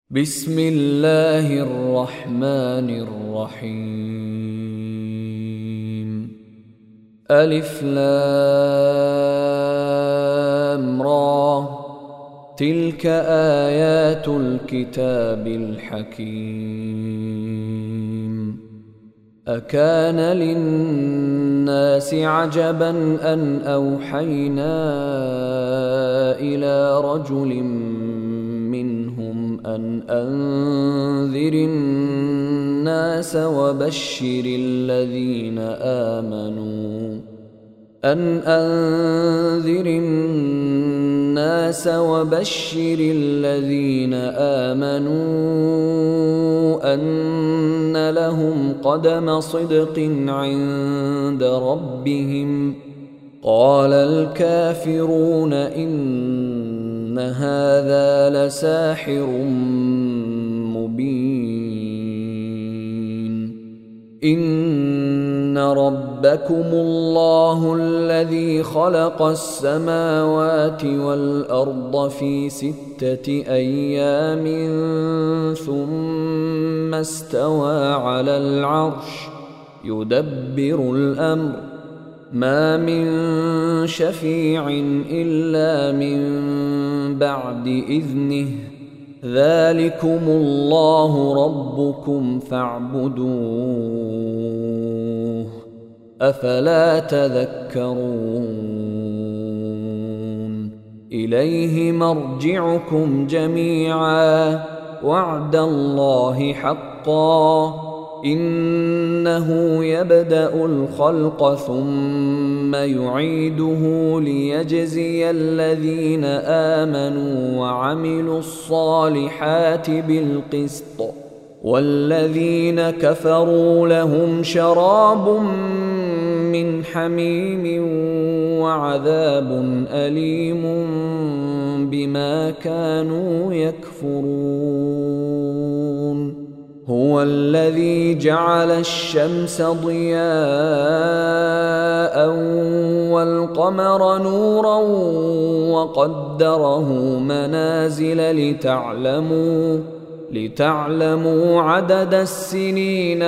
بسم الله الرحمن الرحيم. ألف لام را، تلك آيات الكتاب الحكيم. أكان للناس عجبا أن أوحينا إلى رجل منهم أن أنذر الناس وبشر الذين آمنوا أن لهم قدم صدق عند ربهم. قال الكافرون إن هذا لساحر مبين. إن ربكم الله الذي خلق السماوات والأرض في 6 أيام ثم استوى على العرش يدبر الأمر، ما من شفيع إلا من بعد إذنه. ذلكم الله ربكم فاعبدوه، أفلا تذكرون. إليه مرجعكم جميعا، وعد الله حقا، إنه يبدأ الخلق ثم يعيده ليجزي الذين آمنوا وعملوا الصالحات بالقسط، والذين كفروا لهم شراب من حميم وعذاب أليم بما كانوا يكفرون. هو الذي جعل الشمس ضياء والقمر نورا وقدره منازل لتعلموا عدد السنين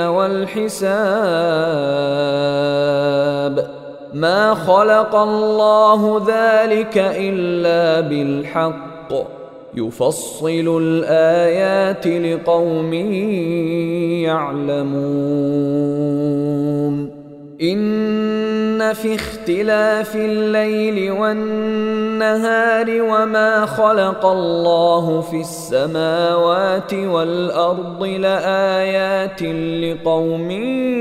والحساب. ما خلق الله ذلك إلا بالحق، يفصل الآيات لقوم يعلمون. إن في اختلاف الليل والنهار وما خلق الله في السماوات والأرض لآيات لقوم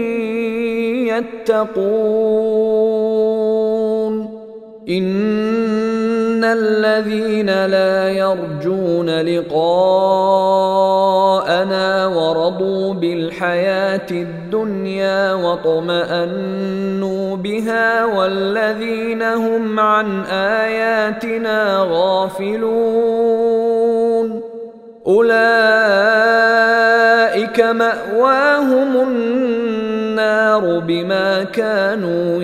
يتقون. إن الذين لا يرجون لقاءنا ورضوا بالحياة الدنيا واطمأنوا بها والذين هم عن آياتنا غافلون أولئك مأواهم النار بما كانوا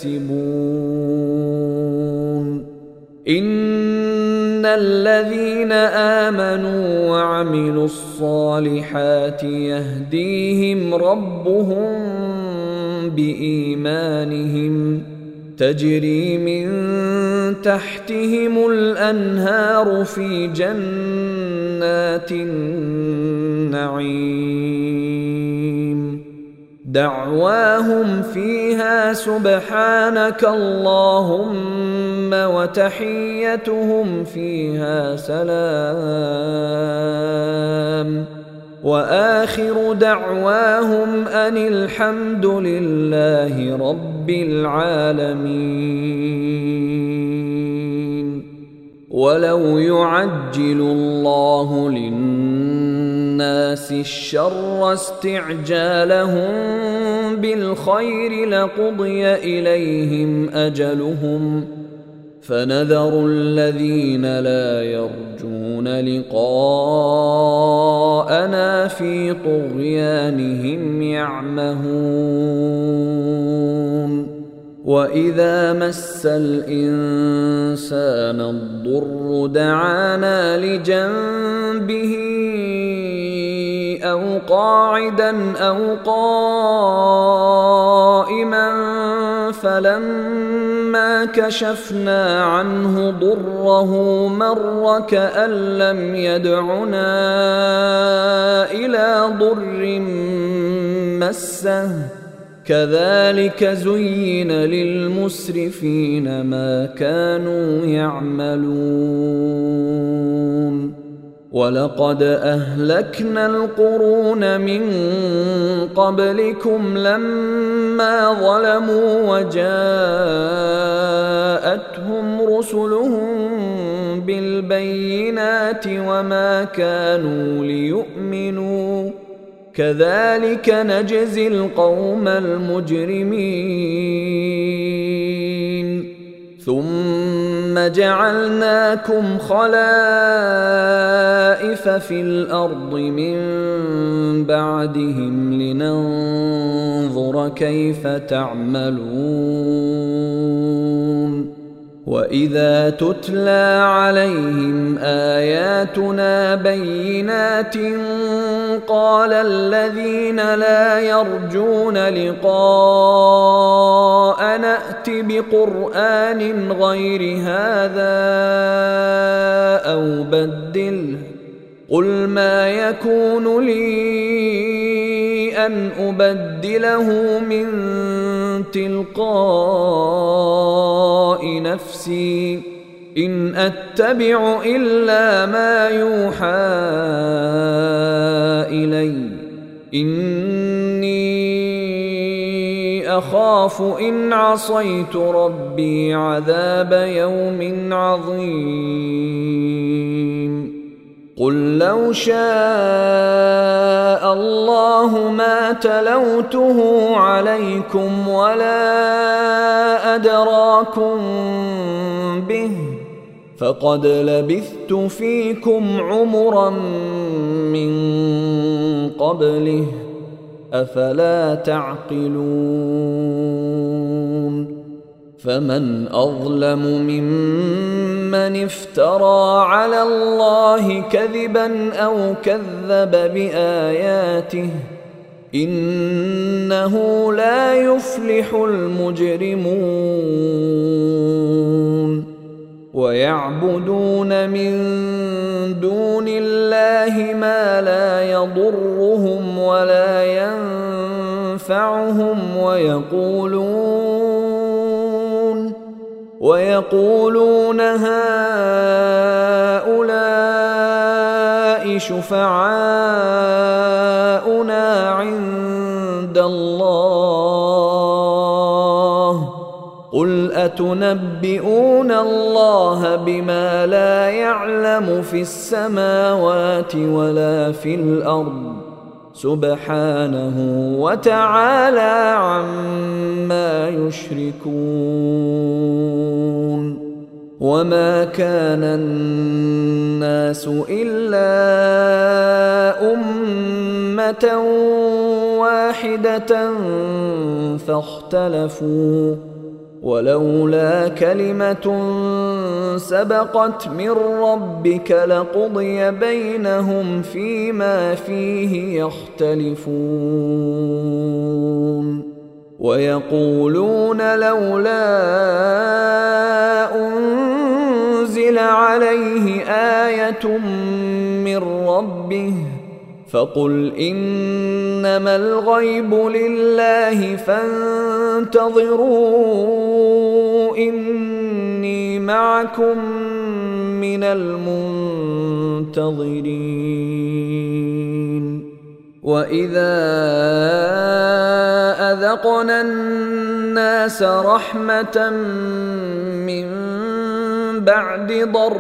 يكسبون. إن الذين آمنوا وعملوا الصالحات يهديهم ربهم بإيمانهم، تجري من تحتهم الأنهار في جنات النعيم. دعواهم فيها سبحانك اللهم وتحيتهم فيها سلام، وآخر دعواهم أن الحمد لله رب العالمين. ولو يعجل الله للناس الشر استعجالهم بالخير لقضي إليهم أجلهم، فنذر الذين لا يرجون لقاءنا في طغيانهم يعمهون. وإذا مس الإنسان الضر دعانا لجنبه أو قاعدا أو قائما فلما كشفنا عنه ضره مر كأن لم يدعنا إلى ضر مسه كذلك زين للمسرفين ما كانوا يعملون ولقد أهلكنا القرون من قبلكم لما ظلموا وجاءتهم رسلهم بالبينات وما كانوا ليؤمنوا كذلك نجزي القوم المجرمين ثم جعلناكم خلائف في الأرض من بعدهم لننظر كيف تعملون وإذا تتلى عليهم آياتنا بينات قال الذين لا يرجون لقاء نأت بقرآن غير هذا أو بدله قل ما يكون لي أن أبدله من تلقاء نفسي إن أتبع إلا ما يوحى إلي إني أخاف إن عصيت ربي عذاب يوم عظيم قل لو شاء الله ما تلوته عليكم ولا أدراكم به فقد لبثت فيكم عمرا من قبله أفلا تعقلون فمن أظلم ممن افترى على الله كذبا أو كذب بآياته إنه لا يفلح المجرمون ويعبدون من دون الله ما لا يضرهم ولا ينفعهم ويقولون هؤلاء شفعاؤنا عند الله قل أتنبئون الله بما لا يعلم في السماوات ولا في الأرض سبحانه وتعالى عما يشركون وما كان الناس إلا أمة واحدة فاختلفوا ولولا كلمة سبقت من ربك لقضي بينهم فيما فيه يختلفون ويقولون لولا أنزل عليه آية من ربه فقل إنما الغيب لله فانتظروا إني معكم من المنتظرين وإذا أذقنا الناس رحمة من بعد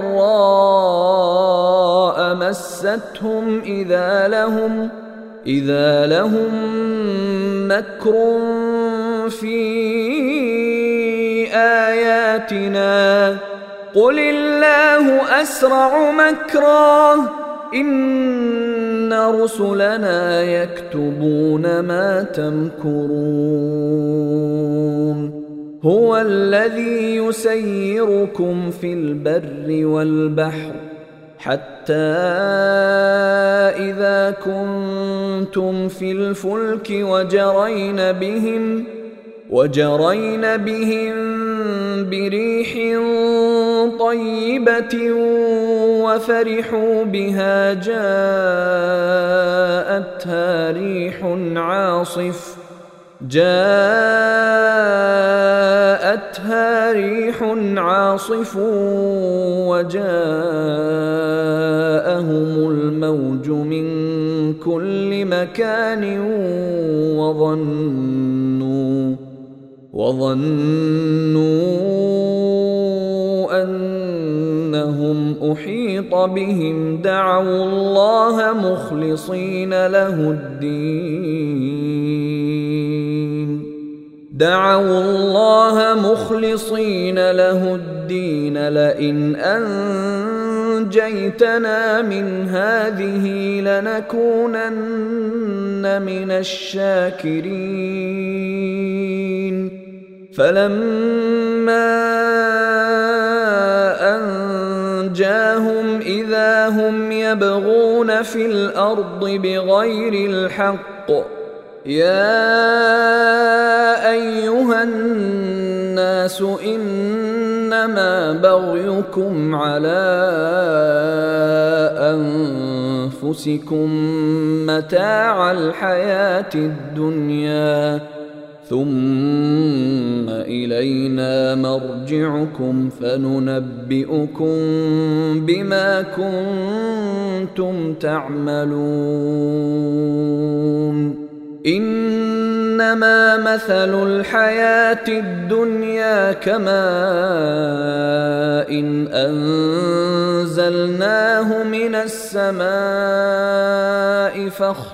ضراء مستهم إذا لهم مكر في آياتنا قل الله أسرع مكرا إن رسلنا يكتبون ما تمكرون هو الذي يسيركم في البر والبحر حتى حتى إذا كنتم في الفلك وجرين بهم بريح طيبة وفرحوا بها جاءتها ريح عاصف وجاءهم الموج من كل مكان وظنوا أنهم أحيط بهم دعوا الله مخلصين له الدين لئن أنجيتنا من هذه لنكونن من الشاكرين فلما أنجاهم إذا هم يبغون في الأرض بغير الحق يا أيها الناس إنما بغيكم على أنفسكم متاع الحياة الدنيا ثم إلينا مرجعكم فننبئكم بما كنتم تعملون إنما مثل الحياة الدنيا كماء إن أنزلناه من السماء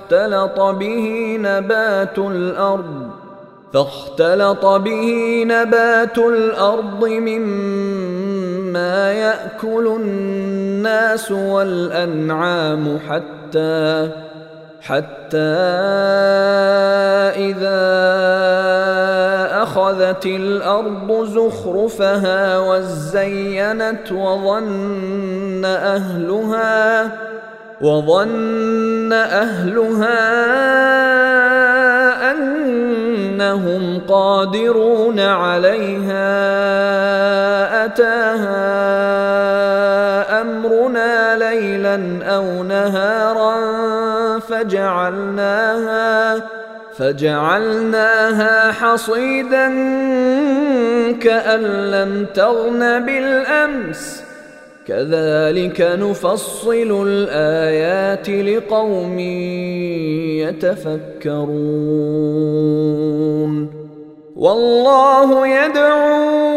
فاختلط به نبات الأرض مما يأكل الناس والأنعام حتى إذا أخذت الأرض زخرفها وزينت وظن أهلها أنهم قادرون عليها أتاها أمرنا ليلا أو نهارا فجعلناها حصيدا كأن لم تغن بالأمس كذلك نفصل الآيات لقوم يتفكرون والله يدعو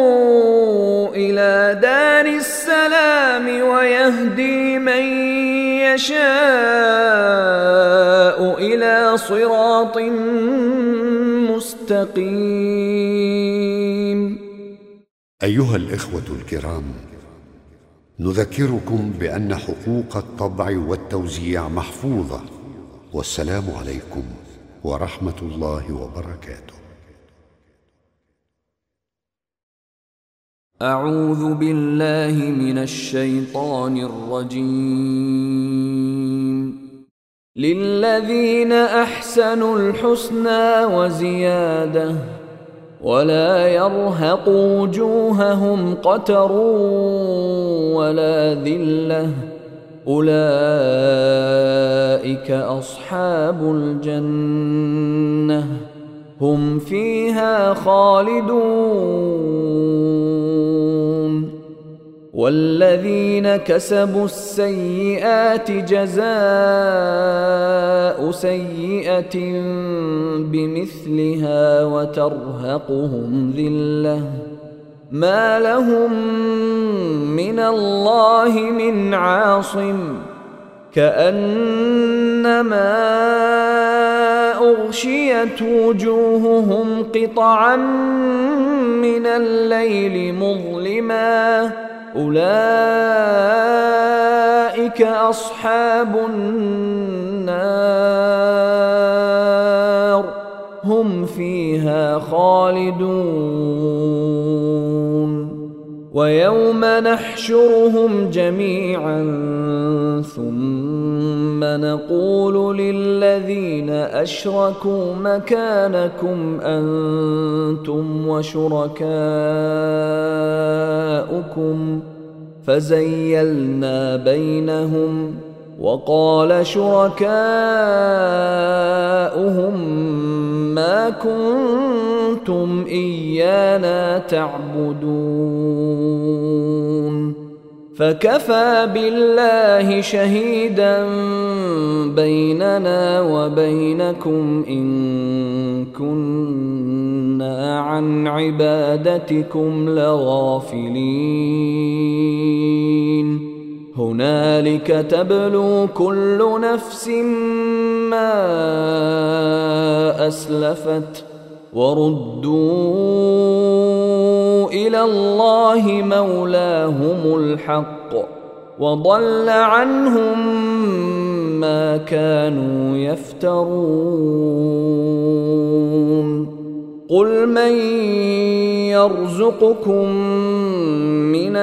إلى دار السلام ويهدي من يشاء إلى صراط مستقيم. أيها الإخوة الكرام، نذكركم بأن حقوق الطبع والتوزيع محفوظة، والسلام عليكم ورحمة الله وبركاته. أعوذ بالله من الشيطان الرجيم. للذين أحسنوا الحسنى وزيادة ولا يرهق وجوههم قتر ولا ذلة أولئك أصحاب الجنة هم فيها خالدون. والذين كسبوا السيئات جزاء سيئة بمثلها وترهقهم ذلة ما لهم من الله من عاصم كأنما أغشيت وجوههم قطعا من الليل مظلما أولئك أصحاب النار هم فيها خالدون. ويوم نحشرهم جميعا ثم نقول للذين أشركوا مكانكم أنتم وشركاؤكم فزيلنا بينهم وقال شركاؤهم ما كنتم إيانا تعبدون فكفى بالله شهيدا بيننا وبينكم إن كنا عن عبادتكم لغافلين هنالك تبلو كل نفس ما أسلفت وردوا إلى الله مولاهم الحق وضل عنهم ما كانوا يفترون قل من يرزقكم من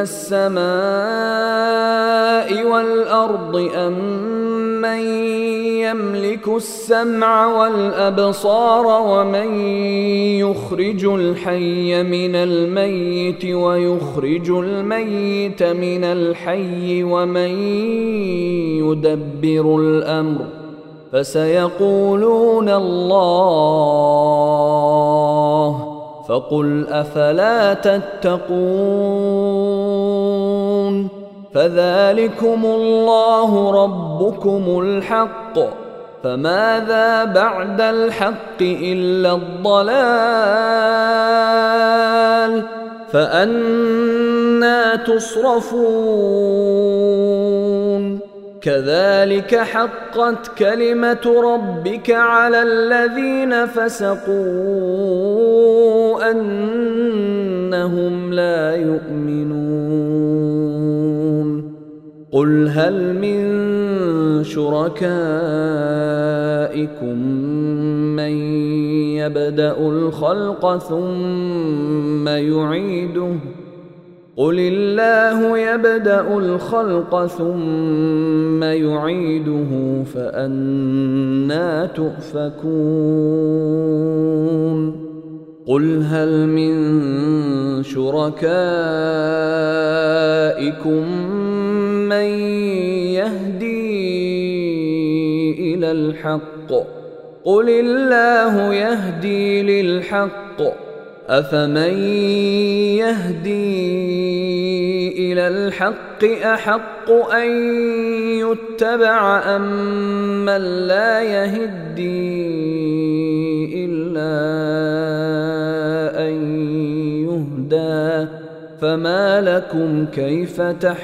السماء والأرض أم من يملك السمع والأبصار ومن يخرج الحي من الميت ويخرج الميت من الحي ومن يدبر الأمر فسيقولون الله فقل أفلا تتقون فذلكم الله ربكم الحق فماذا بعد الحق إلا الضلال فأنى تصرفون كذلك حقت كلمة ربك على الذين فسقوا أنهم لا يؤمنون قل هل من شركائكم من يبدأ الخلق ثم يعيده قل الله يبدأ الخلق ثم يعيده فأنى تؤفكون قل هل من شركائكم من يهدي إلى الحق قل الله يهدي للحق أفمن يهدي إلى الحق أحق أن يتبع أم من لا يهدي إلا أن يهدى فما لكم كيف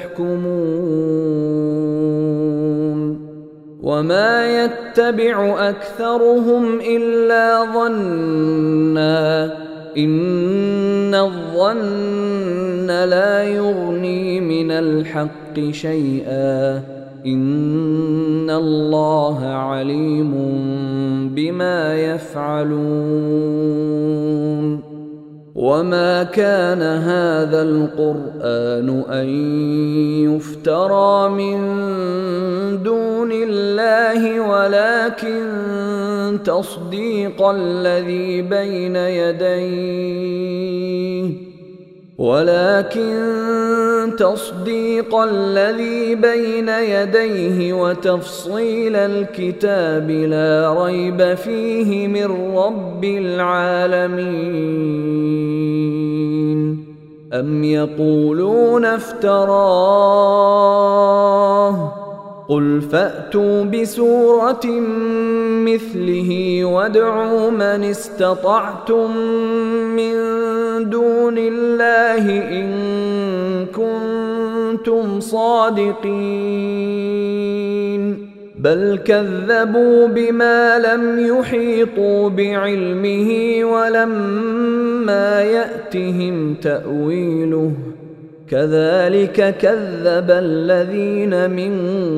تحكمون وما يتبع أكثرهم إلا ظنًّا إن الظن لا يغني من الحق شيئا إن الله عليم بما يفعلون وما كان هذا القرآن أن يفترى من دون الله ولكن تصديق الذي بين يديه وتفصيل الكتاب لا ريب فيه من رب العالمين أم يقولون افتراه قل فأتوا بسورة مثله وادعوا من استطعتم من دون الله إن كنتم صادقين بل كذبوا بما لم يحيطوا بعلمه ولما يأتهم تأويله كذلك كذب الذين من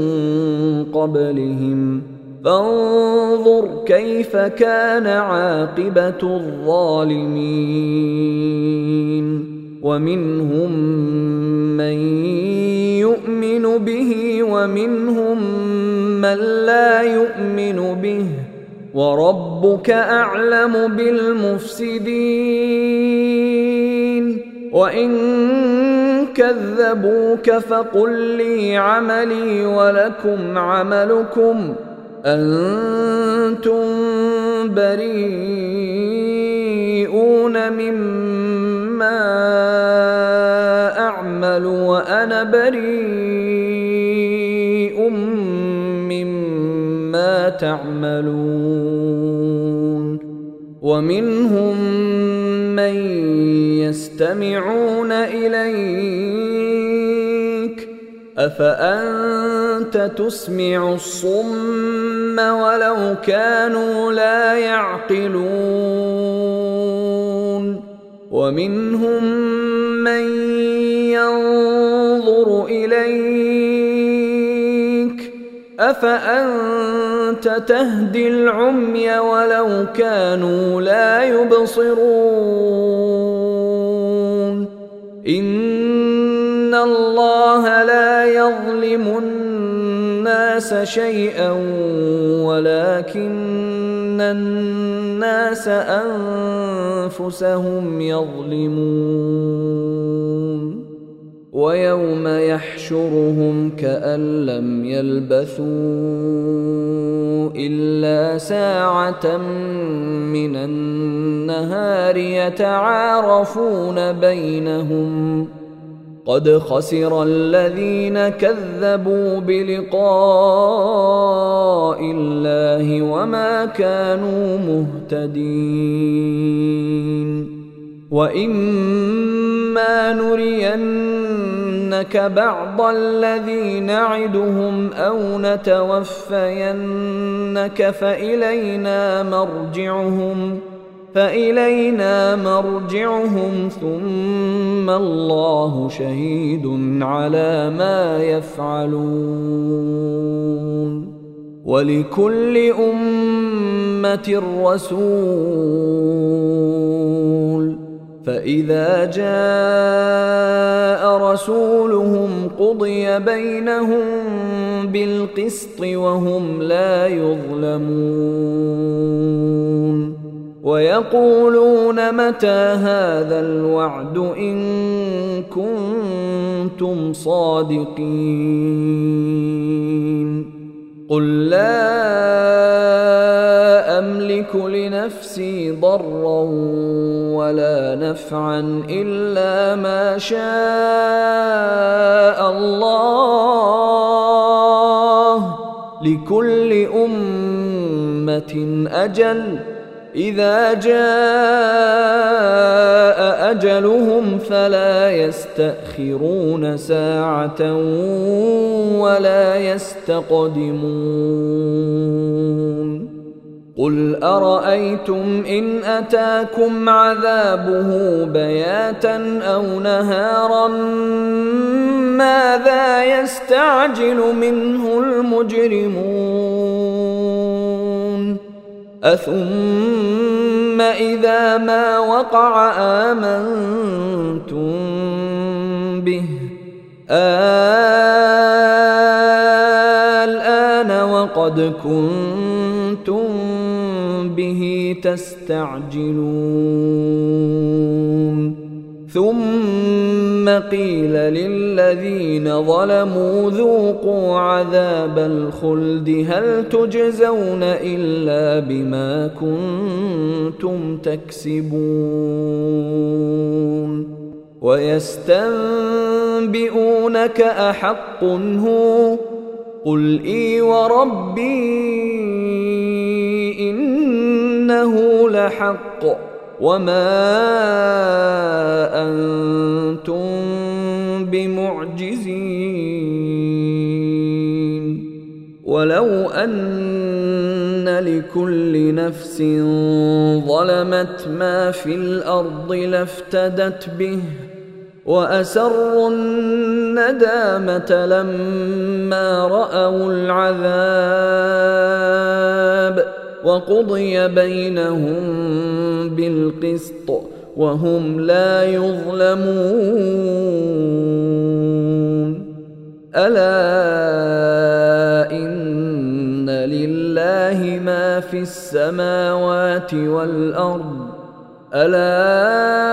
قبلهم فانظر كيف كان عاقبة الظالمين ومنهم من يؤمن به ومنهم من لا يؤمن به وربك أعلم بالمفسدين وإن كذبوك فقل لي عملي ولكم عملكم أنتم بريئون مما أعمل وأنا بريء مما تعملون ومنهم من يستمعون إليك أفأنت تسمع الصم ولو كانوا لا يعقلون ومنهم من ينظر إليك أفأنت تهدي العمي ولو كانوا لا يبصرون إن الله لا يظلم الناس شيئا ولكن الناس أنفسهم يظلمون ويوم يحشرهم كأن لم يلبثوا إلا ساعة من النهار يتعارفون بينهم قد خسر الذين كذبوا بلقاء الله وما كانوا مهتدين وإما نرينك بعض الذي نعدهم أو نتوفينك فإلينا مرجعهم ثم الله شهيد على ما يفعلون ولكل أمة رسول فإذا جاء رسولهم قضي بينهم بالقسط وهم لا يظلمون ويقولون متى هذا الوعد إن كنتم صادقين قل لا أملك لنفسي ضرا ولا نفعا إلا ما شاء الله لكل أمة أجل إذا جاء أجلهم فلا يستأخرون ساعة ولا يستقدمون قل أرأيتم إن أتاكم عذابه بياتا أو نهارا ماذا يستعجل منه المجرمون أثم إذا ما وقع آمنتم به الآن وقد كنتم به تستعجلون ثم قيل للذين ظلموا ذوقوا عذاب الخلد هل تجزون إلا بما كنتم تكسبون ويستنبئونك أحق هو قل إي وربي إنه لحق وما أنتم بمعجزين ولو أن لكل نفس ظلمت ما في الأرض لافتدت به وأسروا الندامة لما رأوا العذاب وقضي بينهم بالقسط وهم لا يظلمون. ألا إن لله ما في السماوات والأرض ألا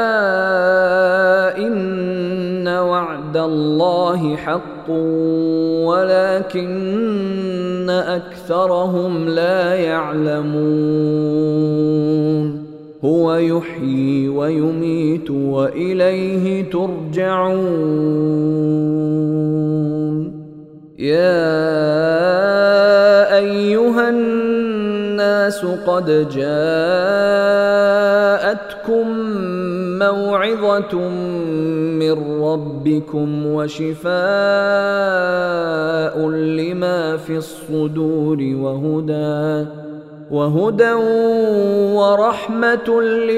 إن وعد الله حق ولكن أكثرهم لا يعلمون. هو يحيي ويميت وإليه ترجعون. يا أيها الناس قد جاءتكم موعظة من ربكم وشفاء لما في الصدور وهدى ورحمة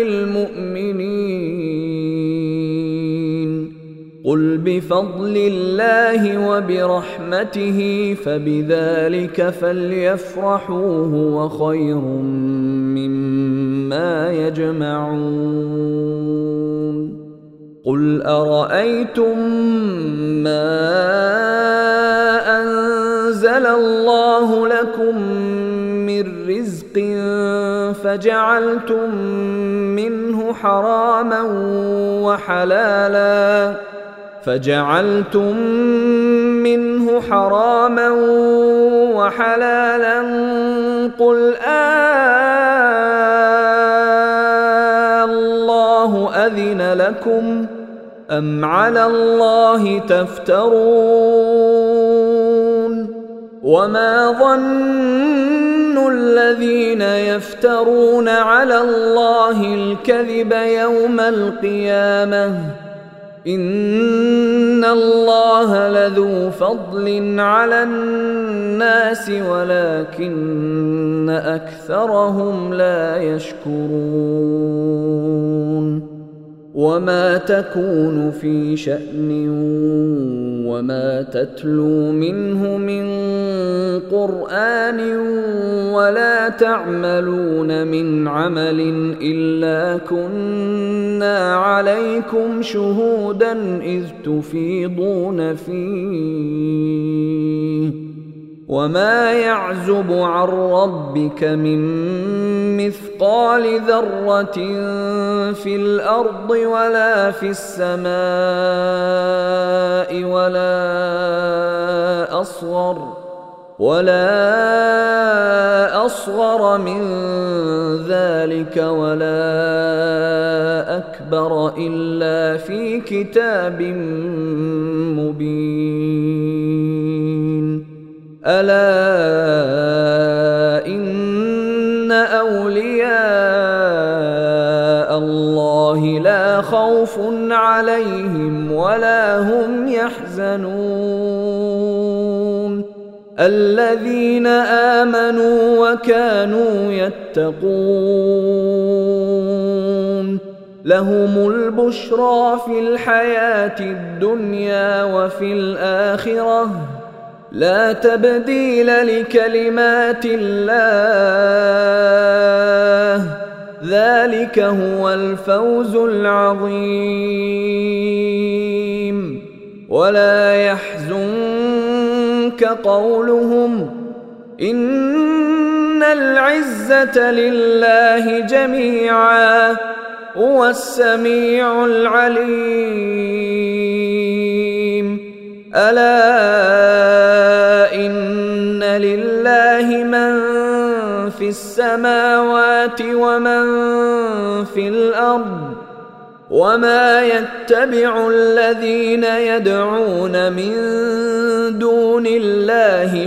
للمؤمنين. قل بفضل الله وبرحمته فبذلك فليفرحوا هو خير مما يجمعون. قل أرأيتم ما أنزل الله لكم من رزق فجعلتم منه حراما وحلالا قل الله أذن لكم أم على الله تفترون. وما ظن الذين يفترون على الله الكذب يوم القيامة إن الله لذو فضل على الناس ولكن أكثرهم لا يشكرون. وما تكون في شأن وما تتلو منه من قرآن ولا تعملون من عمل إلا كنا عليكم شهودا إذ تفيضون فيه. وما يعزب عن ربك من مثقال ذرة في الأرض ولا في السماء ولا أصغر من ذلك ولا أكبر إلا في كتاب مبين. ألا إن أولياء الله لا خوف عليهم ولا هم يحزنون. الذين آمنوا وكانوا يتقون لهم البشرى في الحياة الدنيا وفي الآخرة لا تبديل لكلمات الله ذلك هو الفوز العظيم. ولا يحزنك قولهم إن العزة لله جميعا هو السميع العليم. ألا إن لله من في السماوات ومن في الأرض وما يتبع الذين يدعون من دون الله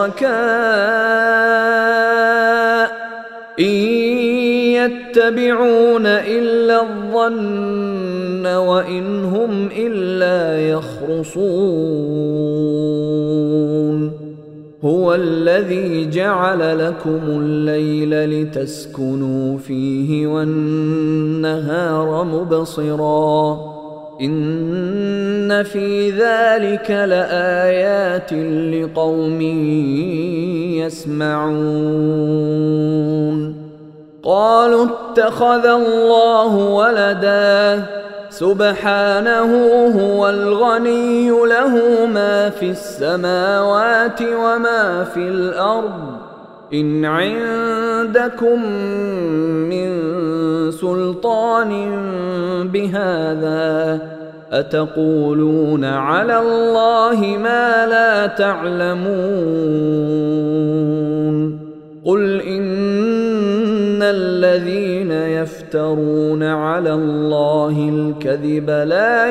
شركاء إن يتبعون إلا الظن وإن هم إلا يخرصون. هو الذي جعل لكم الليل لتسكنوا فيه والنهار مبصرا إن في ذلك لآيات لقوم يسمعون. قالوا اتخذ الله ولدا سبحانه هو الغني له ما في السماوات وما في الأرض إن عندكم من سلطان بهذا أتقولون على الله ما لا تعلمون قل إن الذين يفترون على الله الكذب لا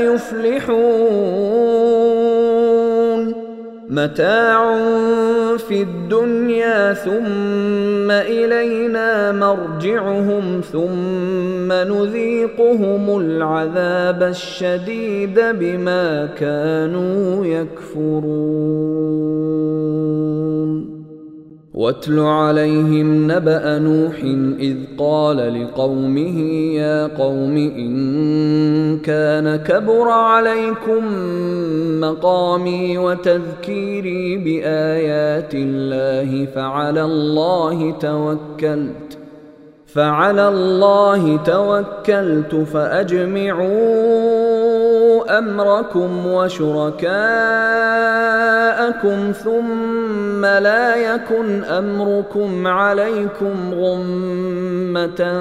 يفلحون متاع في الدنيا ثم إلينا مرجعهم ثم نذيقهم العذاب الشديد بما كانوا يكفرون واتل عليهم نبأ نوح إذ قال لقومه يا قوم إن كان كبر عليكم مقامي وتذكيري بآيات الله فعلى الله توكلت فأجمعوا أمركم وشركاءكم ثم لا يكن أمركم عليكم غمة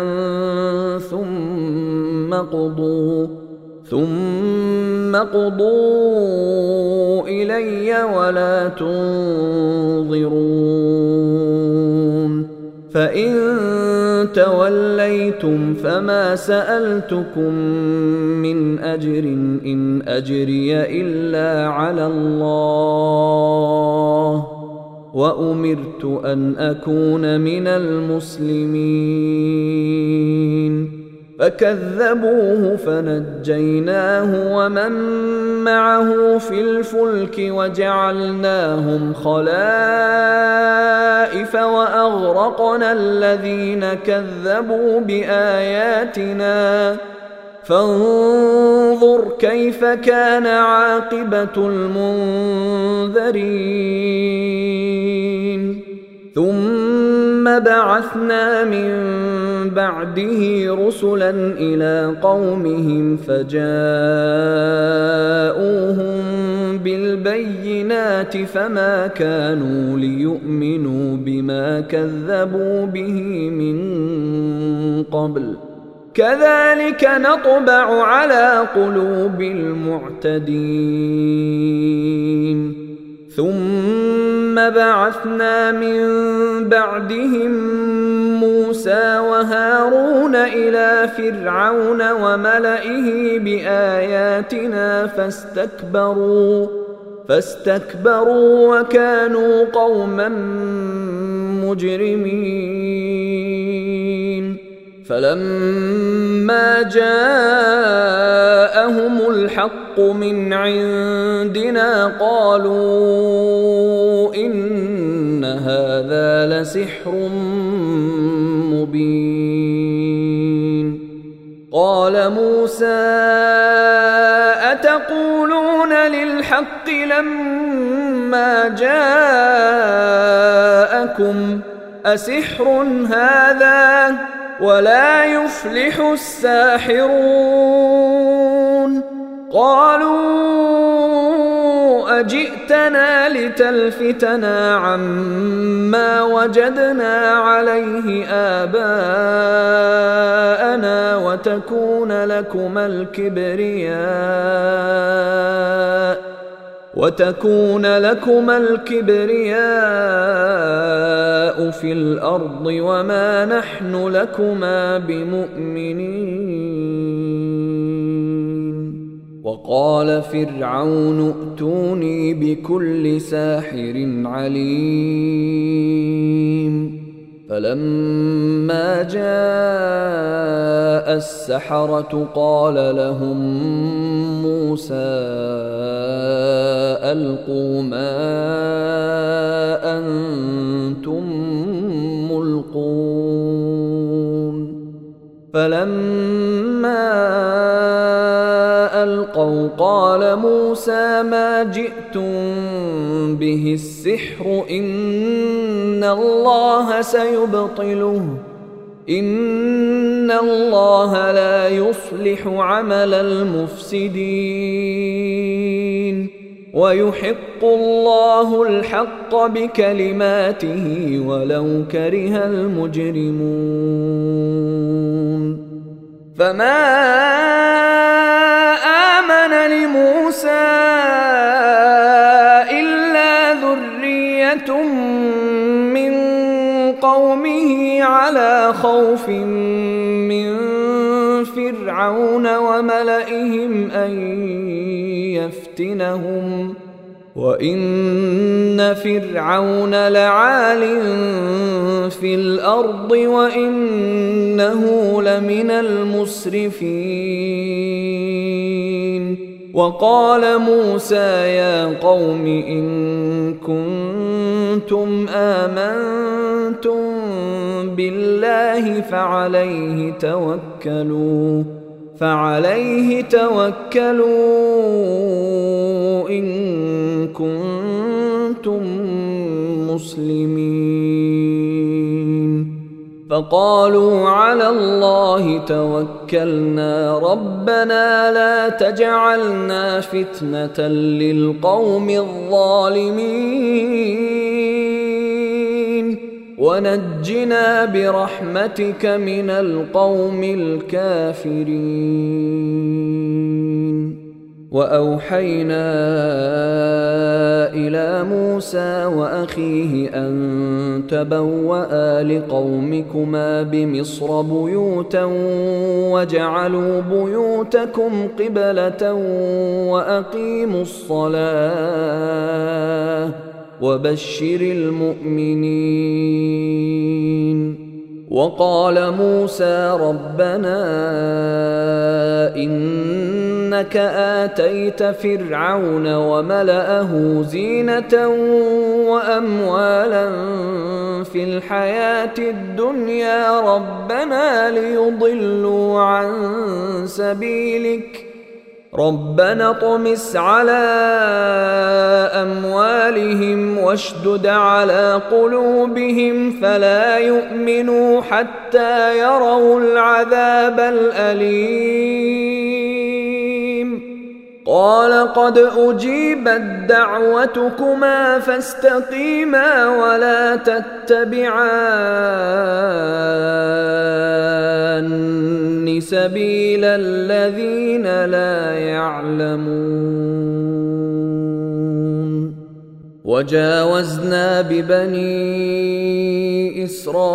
ثم قضوا إلي ولا تنظرون فإن توليتم فما سألتكم من أجر إن أجري إلا على الله وأمرت أن أكون من المسلمين فكذبوه فنجيناه ومن معه في الفلك وجعلناهم خلائف وأغرقنا الذين كذبوا بآياتنا فانظر كيف كان عاقبة المنذرين ثم بعثنا من بعده رسلا إلى قومهم فجاءوهم بالبينات فما كانوا ليؤمنوا بما كذبوا به من قبل كذلك نطبع على قلوب المعتدين ثم بعثنا من بعدهم موسى وهارون إلى فرعون وملئه بآياتنا فاستكبروا وكانوا قوما مجرمين فلما جاءهم الحق من عندنا قالوا إن هذا لسحر مبين قال موسى أتقولون للحق لما جاءكم أسحر هذا ولا يفلح الساحرون قالوا أجئتنا لتلفتنا عما وجدنا عليه آباءنا وتكون لكما الكبرياء في الأرض وما نحن لكما بمؤمنين وقال فرعون ائتوني بكل ساحر عليم فلما جاء السحرة قال لهم موسى ألقوا ما أنتم ملقون فلما ألقوا قال موسى ما جئتم به السحر إن الله سيبطله إن الله لا يصلح عمل المفسدين ويحق الله الحق بكلماته ولو كره المجرمون فما آمن لموسى إلا ذرية من قومه على خوف من فرعون وملئهم أن يفتنهم وإن فرعون لعال في الأرض وإنه لمن المسرفين وقال موسى يا قوم إن كنتم آمنتم بالله فعليه توكلوا إن كنتم مسلمين فقالوا على الله توكلنا ربنا لا تجعلنا فتنة للقوم الظالمين ونجنا برحمتك من القوم الكافرين وأوحينا إلى موسى وأخيه أن تبوأ لقومكما بمصر بيوتا واجعلوا بيوتكم قبلة وأقيموا الصلاة وبشر المؤمنين وقال موسى ربنا إنك آتيت فرعون وملأه زينة وأموالا في الحياة الدنيا ربنا ليضلوا عن سبيلك ربنا اطمس على أموالهم واشدد على قلوبهم فلا يؤمنوا حتى يروا العذاب الأليم قال قد أجيبت دعوتكما فاستقيما ولا تتبعان سبيل الذين لا يعلمون وجاوزنا ببني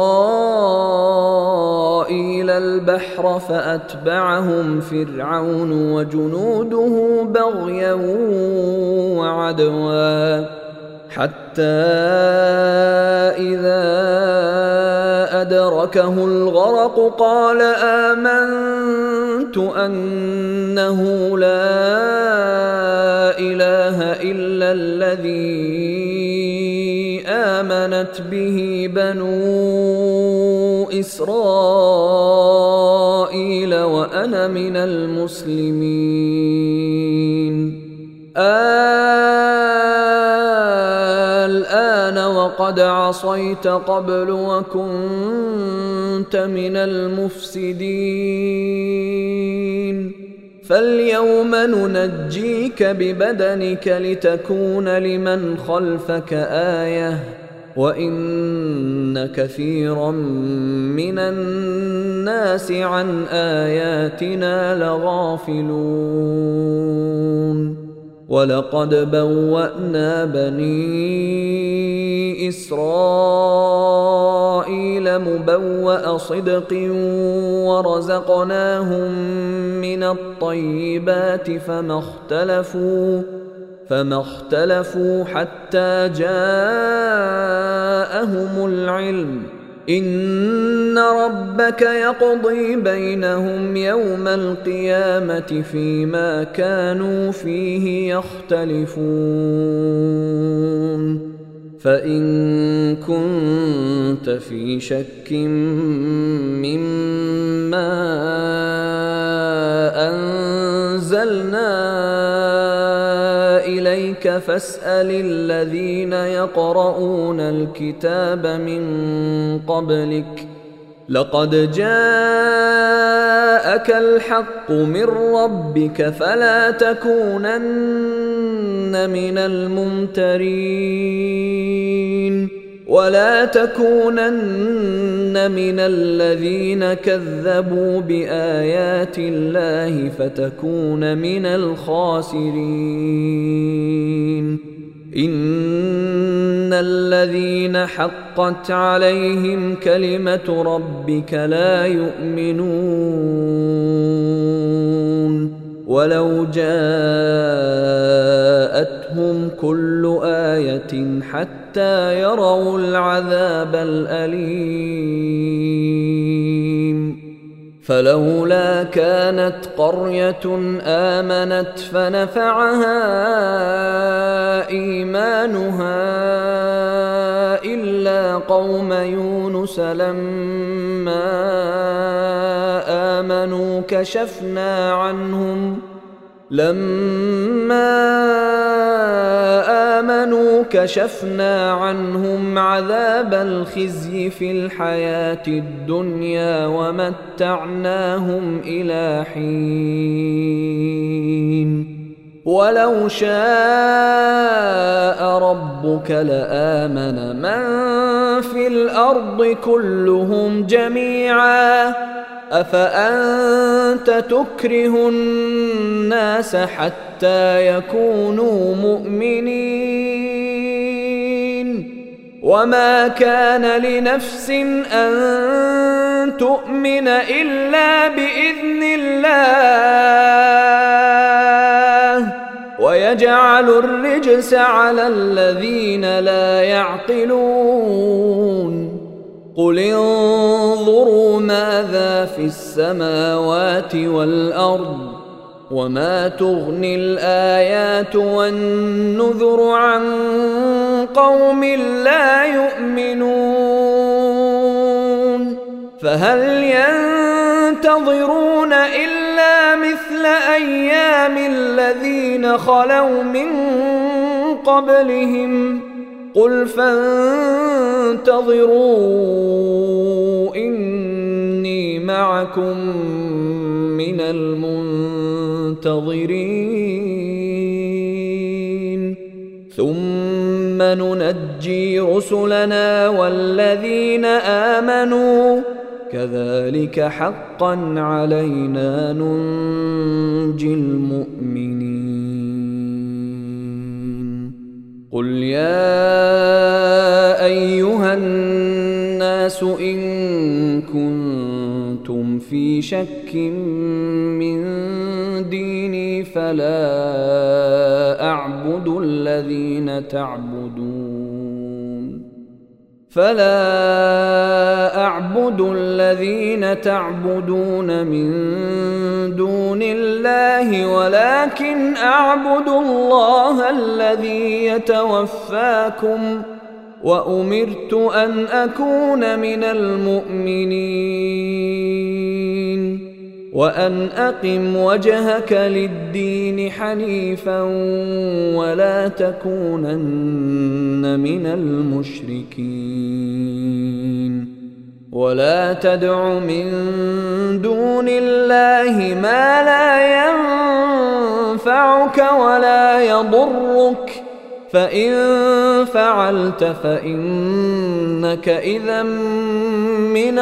إسرائيل البحر فأتبعهم فرعون وجنوده بغيا وعدوا حتى إذا أدركه الغرق قال آمنت أنه لا إله إلا الذي آمنت به بنو إسرائيل وأنا من المسلمين الآن وقد عصيت قبل وكنت من المفسدين فاليوم ننجيك ببدنك لتكون لمن خلفك آية وإن كثيرا من الناس عن آياتنا لغافلون ولقد بوأنا بني إسرائيل مبوأ صدق ورزقناهم من الطيبات فما اختلفوا حتى جاءهم العلم إن ربك يقضي بينهم يوم القيامة فيما كانوا فيه يختلفون فإن كنت في شك مما أنزلنا إليك فاسأل الذين يقرؤون الكتاب من قبلك لقد جاءك الحق من ربك فلا تكونن من الممترين ولا تكونن من الذين كذبوا بآيات الله فتكون من الخاسرين إن الذين حقت عليهم كلمة ربك لا يؤمنون ولو جاءتهم كل آية حتى يروا العذاب الأليم فلولا كانت قرية آمنت فنفعها إيمانها إلا قوم يونس لما آمنوا كشفنا عنهم عذاب الخزي في الحياة الدنيا ومتعناهم إلى حين ولو شاء ربك لآمن من في الأرض كلهم جميعا أفأنت تكره الناس حتى يكونوا مؤمنين وما كان لنفس أن تؤمن إلا بإذن الله ويجعل الرجس على الذين لا يعقلون قل انظروا ماذا في السماوات والأرض وما تغني الآيات والنذر عن قوم لا يؤمنون فهل ينتظرون إلا مثل أيام الذين خلوا من قبلهم قل فانتظروا إني معكم من المنتظرين ثم ننجي رسلنا والذين آمنوا كذلك حقا علينا ننجي المؤمنين قل يا أيها الناس إن كنتم في شك من ديني فلا أعبد الذين تعبدون من دون الله ولكن أعبد الله الذي يتوفاكم وأمرت أن أكون من المؤمنين وأن أقم وجهك للدين حنيفا ولا تكونن من المشركين ولا تدع من دون الله ما لا ينفعك ولا يضرك فإن فعلت فإنك إذا من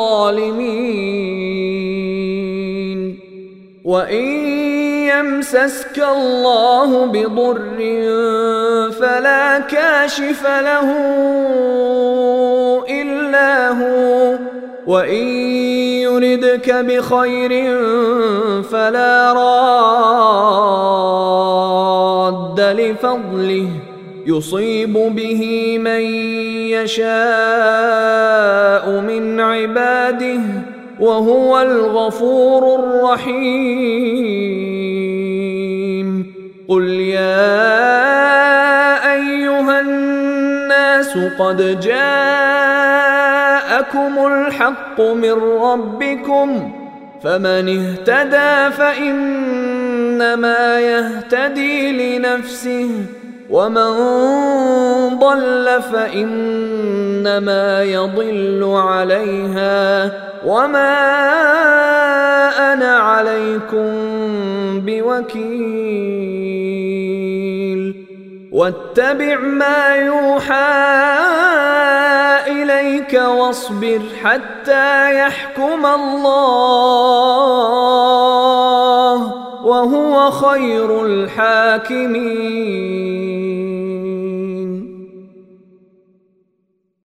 الظالمين وإن يمسسك الله بضر فلا كاشف له إلا هو وإن يردك بخير فلا راد لفضله يصيب به من يشاء من عباده وهو الغفور الرحيم قل يا أيها الناس قد جاءكم الحق من ربكم فمن اهتدى فإنما يهتدي لنفسه ومن ضل فإنما يضل عليها وما أنا عليكم بوكيل واتبع ما يوحى إليك واصبر حتى يحكم الله وهو خير الحاكمين.